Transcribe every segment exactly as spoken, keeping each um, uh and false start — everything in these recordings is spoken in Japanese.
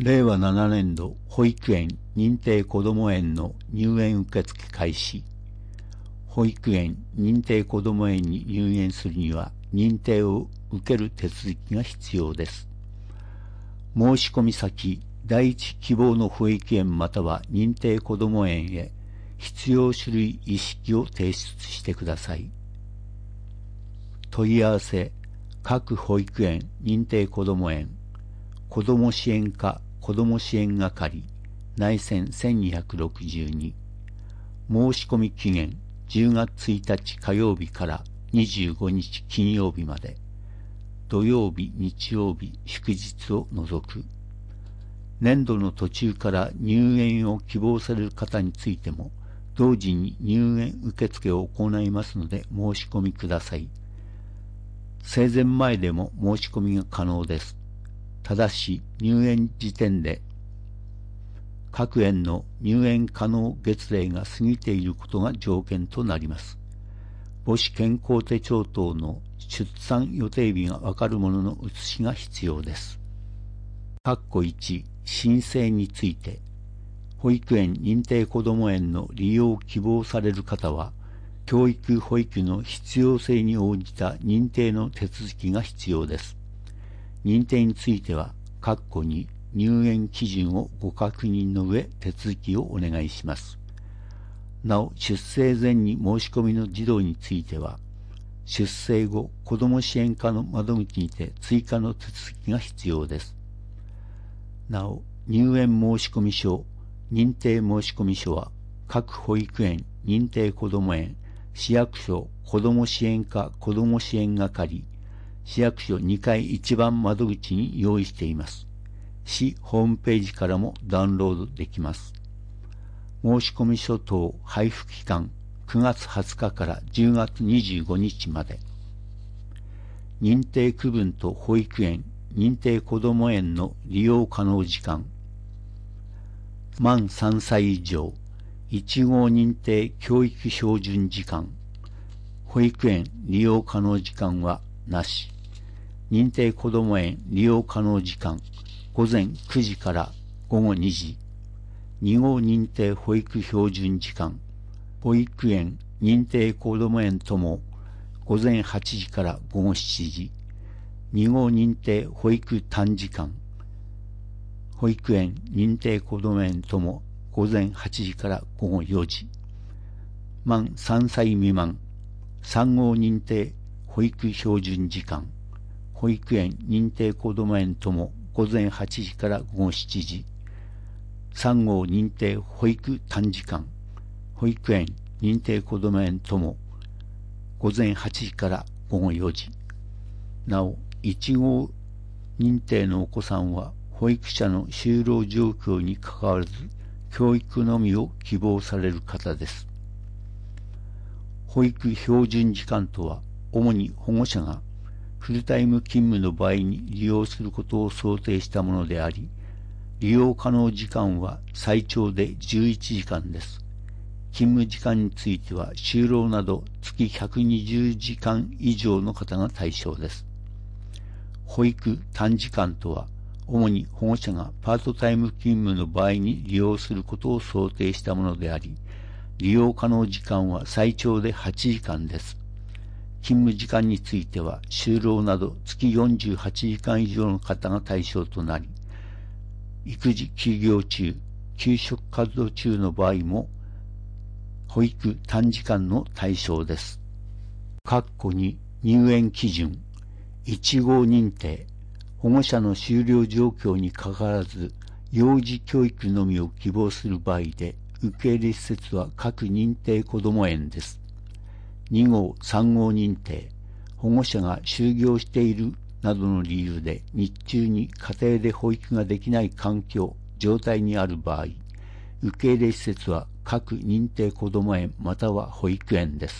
れいわななねんど保育園認定こども園の入園受付開始。保育園認定こども園に入園するには認定を受ける手続きが必要です。申し込み先、第一希望の保育園または認定こども園へ必要書類一式を提出してください。問い合わせ、各保育園認定こども園、子ども支援課子ども支援係、内線せんにひゃくろくじゅうに。申し込み期限じゅうがつついたち火曜日からにじゅうごにち金曜日まで。土曜日、日曜日、祝日を除く。年度の途中から入園を希望される方についても、同時に入園受付を行いますので申し込みください。生前前でも申し込みが可能です。ただし入園時点で各園の入園可能月齢が過ぎていることが条件となります。母子健康手帳等の出産予定日がわかるものの写しが必要です。括弧いち、申請について、保育園認定こども園の利用を希望される方は、教育保育の必要性に応じた認定の手続きが必要です。認定については、括弧に入園基準をご確認の上、手続きをお願いします。なお、出生前に申し込みの児童については、出生後、子ども支援課の窓口にて追加の手続きが必要です。なお、入園申込書、認定申込書は、各保育園、認定こども園、市役所、子ども支援課、子ども支援係、市役所にかい一番窓口に用意しています。市ホームページからもダウンロードできます。申込書等配布期間くがつはつかからじゅうがつにじゅうごにちまで。認定区分と保育園、認定こども園の利用可能時間。満さんさい以上、いち号認定教育標準時間。保育園利用可能時間はなし。認定こども園利用可能時間、ごぜんくじからごごにじ。に号認定保育標準時間、保育園、認定こども園ともごぜんはちじからごごしちじ。に号認定保育短時間、保育園、認定こども園ともごぜんはちじからごごよじ。満さんさい未満、さん号認定保育標準時間、保育園、認定こども園ともごぜんはちじからごごしちじ。さん号認定保育短時間、保育園、認定こども園ともごぜんはちじからごごよじ。なお、いち号認定のお子さんは保育者の就労状況にかかわらず教育のみを希望される方です。保育標準時間とは、主に保護者がフルタイム勤務の場合に利用することを想定したものであり、利用可能時間は最長でじゅういちじかんです。勤務時間については就労など月ひゃくにじゅうじかん以上の方が対象です。保育短時間とは、主に保護者がパートタイム勤務の場合に利用することを想定したものであり、利用可能時間は最長ではちじかんです。勤務時間については就労など月よんじゅうはちじかん以上の方が対象となり、育児休業中、給食活動中の場合も保育短時間の対象です。括弧に入園基準、いち号認定、保護者の就労状況にかかわらず幼児教育のみを希望する場合で、受け入れ施設は各認定こども園です。に号、さん号認定、保護者が就業しているなどの理由で日中に家庭で保育ができない環境、状態にある場合、受け入れ施設は各認定こども園または保育園です。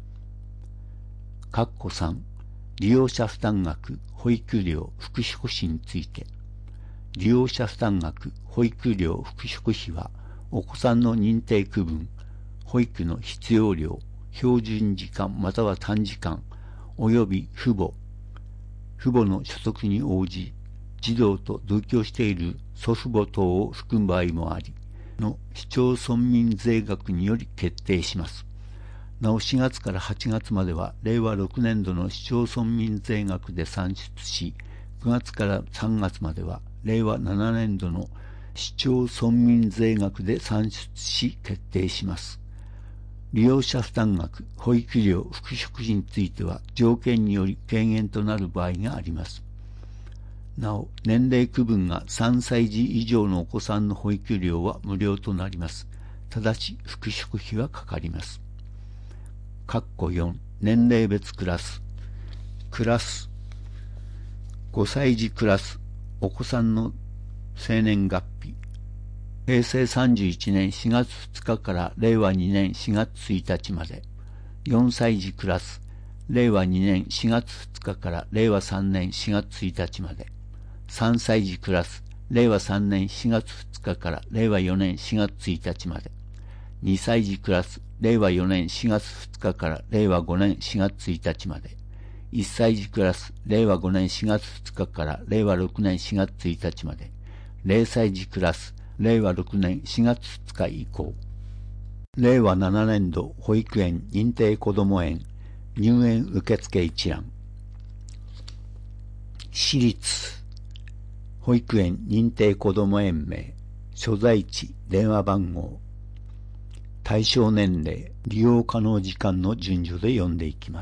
括弧さん、利用者負担額、保育料、福祉保費について、利用者負担額、保育料、福祉保費は、お子さんの認定区分、保育の必要量、標準時間または短時間、および父母、父母の所得に応じ、 児童と同居している祖父母等を含む場合もありの市町村民税額により決定します。なおしがつからはちがつまではれいわろくねんどの市町村民税額で算出し、くがつからさんがつまではれいわななねんどの市町村民税額で算出し決定します。利用者負担額、保育料、福祉費については条件により軽減となる場合があります。なお、年齢区分がさんさい児以上のお子さんの保育料は無料となります。ただし、福祉費はかかります。括弧よん、年齢別クラス。クラス。ごさい児クラス、お子さんの生年月日。へいせいさんじゅういちねんしがつふつかかられいわにねんしがつついたちまで。よんさい児クラス、れいわにねんしがつふつかかられいわさんねんしがつついたちまで。さんさい児クラス、れいわさんねんしがつふつかかられいわよねんしがつついたちまで。にさい児クラス、れいわよねんしがつふつかかられいわごねんしがつついたちまで。いっさい児クラス、れいわごねんしがつふつかかられいわろくねんしがつついたちまで。れいさい児クラス、れいわろくねんしがつふつか以降。れいわななねんど保育園認定こども園入園受付一覧。私立保育園認定こども園名、所在地、電話番号、対象年齢、利用可能時間の順序で読んでいきます。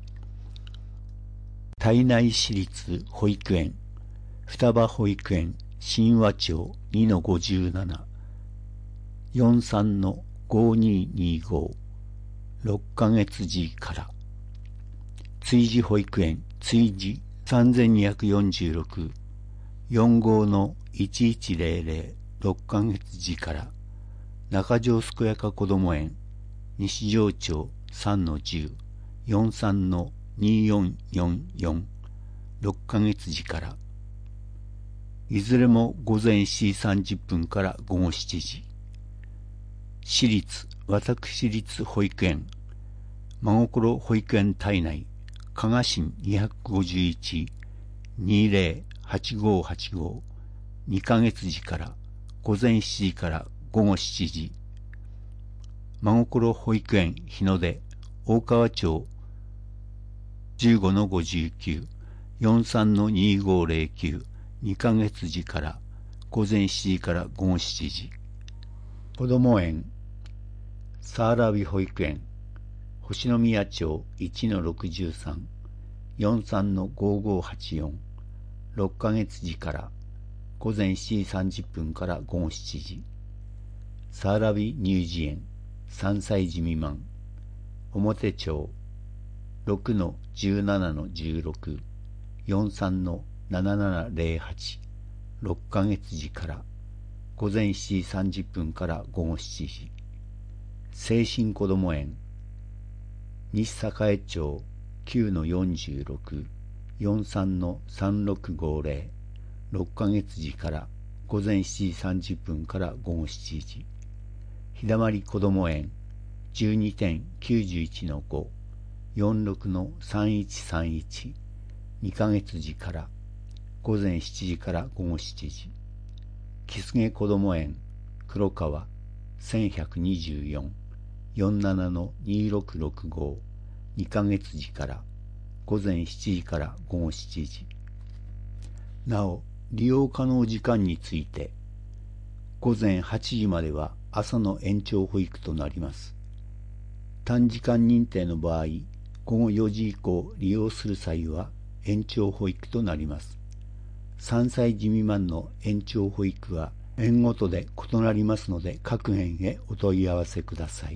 胎内市立保育園、双葉保育園、新和町 にのごじゅうなな、よんさんのごににご、ろっかげつ児から。追児保育園、追児さんぜんにひゃくよんじゅうろく、よんごのいちいちぜろぜろ、ろっかげつ児から。中条健やかこども園、西条町さんのじゅう、よんさんのによんよんよん、ろっかげつ児から。いずれもごぜんしちじさんじゅっぷんからごごしちじ。私立、私立保育園、真心保育園体内、加賀市にひゃくごじゅういち、にぜろはちごはちご、にかげつ児からごぜんしちじからごごしちじ。真心保育園日の出、大川町じゅうごのごじゅうきゅう、よんさんのにごぜろきゅう、にかげつ児からごぜんしちじからごごしちじ。こども園、サーラビ保育園、星宮町いちのろくじゅうさん、よんさんのごごはちよん、ろっかげつ児からごぜんしちじさんじゅっぷんからごごしちじ。サーラビ乳児園、さんさい児未満、表町ろくのじゅうななのじゅうろく、よんさんのななななぜろはち、ろっかげつ児からごぜんしちじさんじゅっぷんからごごしちじ。清新こども園、西栄町きゅうのよんじゅうろく、よんさんのさんろくごぜろ、ろっかげつ児からごぜんしちじさんじゅっぷんからごごしちじ。ひだまりこども園、じゅうにてんきゅうじゅういちのご、よんろくのさんいちさんいち、にかげつ児からごぜんしちじからごごしちじ。木菅こども園、黒川せんひゃくにじゅうよん、よんななのにろくろくご、にかげつ児からごぜんしちじからごごしちじ。なお、利用可能時間について、ごぜんはちじまでは朝の延長保育となります。短時間認定の場合、ごごよじ以降利用する際は延長保育となります。さんさい児未満の延長保育は園ごとで異なりますので、各園へお問い合わせください。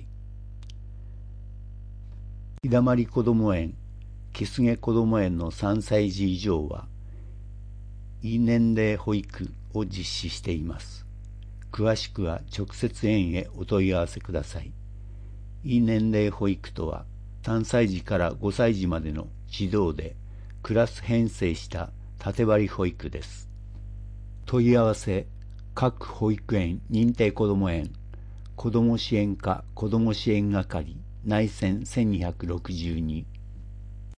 ひだまりこども園、木菅こども園のさんさい児以上は、異年齢保育を実施しています。詳しくは直接園へお問い合わせください。異年齢保育とは、さんさい児からごさい児までの児童でクラス編成した縦割り保育です。問い合わせ、各保育園認定こども園、子ども支援課子ども支援係内線せんにひゃくろくじゅうに、